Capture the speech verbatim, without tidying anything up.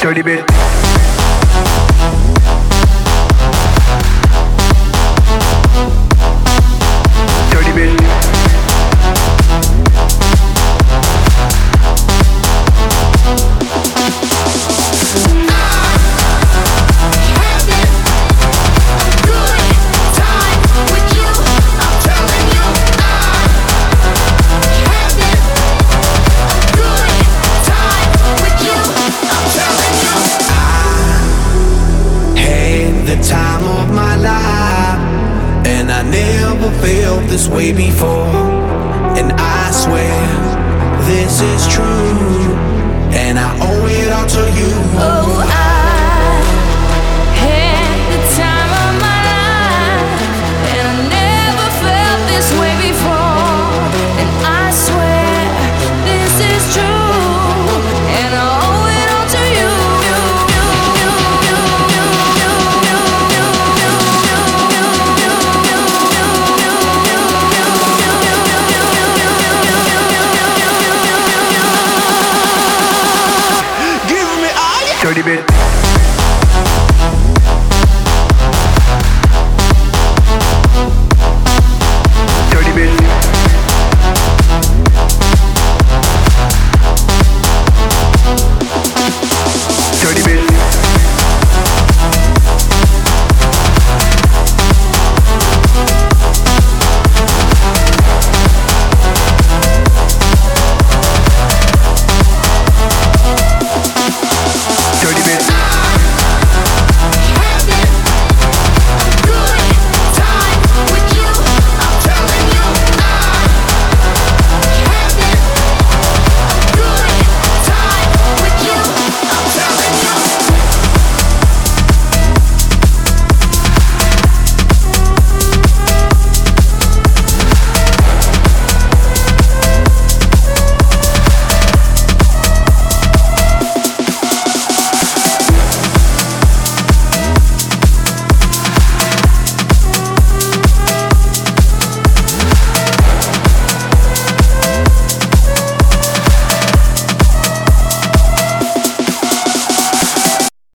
Dirty bit. Dirty bit. Time of my life, and I never felt this way before. And I swear this is true, and I owe it all to you. Oh, I had the time of my life, and I never felt this way before. And I swear this is true, and I owe it all to you. Dirty bit.